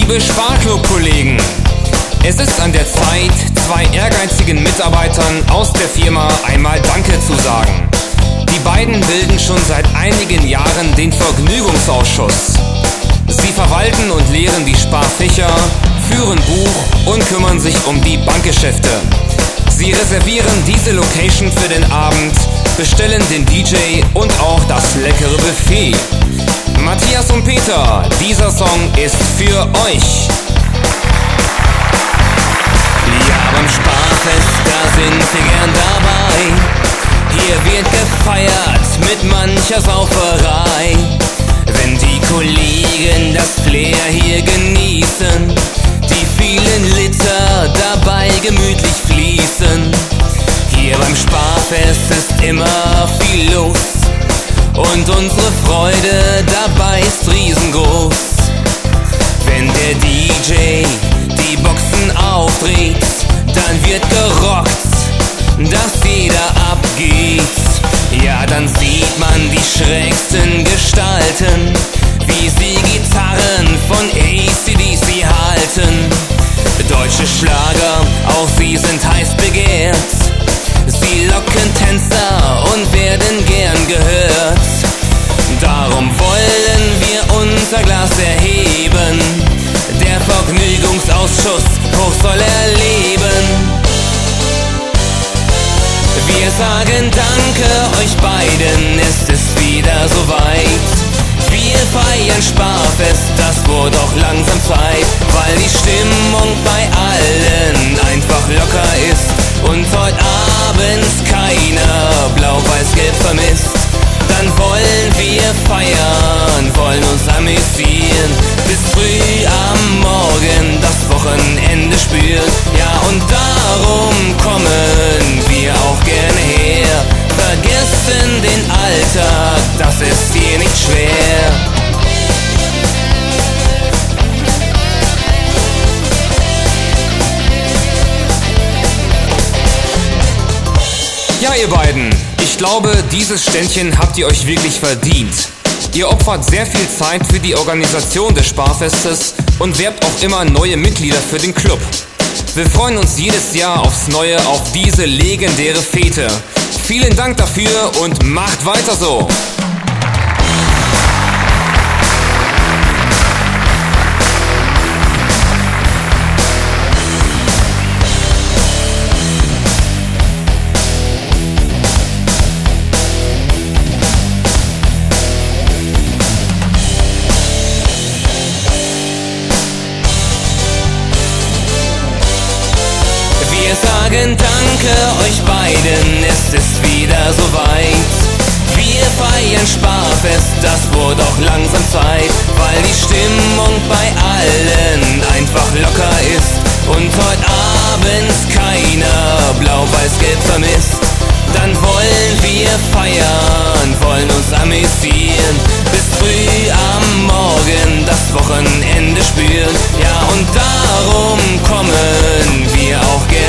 Liebe Sparklub-Kollegen, es ist an der Zeit, zwei ehrgeizigen Mitarbeitern aus der Firma einmal Danke zu sagen. Die beiden bilden schon seit einigen Jahren den Vergnügungsausschuss. Sie verwalten und lehren die Sparfächer, führen Buch und kümmern sich um die Bankgeschäfte. Sie reservieren diese Location für den Abend, bestellen den DJ und auch das leckere Buffet. Matthias und Peter, dieser Song ist für euch. Ja, beim Sparfest, da sind wir gern dabei. Hier wird gefeiert mit mancher Sauferei. Wenn die Kollegen das Flair hier genießen, die vielen Liter dabei gemütlich fließen. Hier beim Sparfest ist immer viel los und unsere Freude dabei ist riesengroß. Wenn der DJ die Boxen aufdreht, dann wird gerockt, dass jeder abgeht. Ja, dann sieht man die schrägsten Gestalten, wie sie Gitarren von AC/DC halten. Deutsche Schlager, auch sie sind heiß begehrt. Sie locken Tänzer und werden gern gehört. Darum wollen wir unser Glas erheben. Der Vergnügungsausschuss hoch soll er leben. Wir sagen Danke euch beiden, es ist wieder soweit. Wir feiern Sparfest, das wurde auch langsam Zeit, weil die Stimmung bei allen einfach locker ist und heute abends keiner blau-weiß-gelb vermisst. Dann wollen wir feiern, wollen uns amüsieren, bis früh am Morgen das Wochenende spüren. Ja, und darum kommen wir auch gerne her, vergessen den Alltag, das ist hier nicht schwer. Ja, ihr beiden, ich glaube, dieses Ständchen habt ihr euch wirklich verdient. Ihr opfert sehr viel Zeit für die Organisation des Sparfestes und werbt auch immer neue Mitglieder für den Club. Wir freuen uns jedes Jahr aufs Neue auf diese legendäre Fete. Vielen Dank dafür und macht weiter so! Wir sagen Danke euch beiden, es ist wieder soweit. Wir feiern Sparfest, das wurde auch langsam Zeit, weil die Stimmung bei allen einfach locker ist und heute abends keiner blau-weiß-gelb vermisst. Dann wollen wir feiern, wollen uns amüsieren, bis früh am Morgen das Wochenende spüren. Ja, und darum kommen wir auch gerne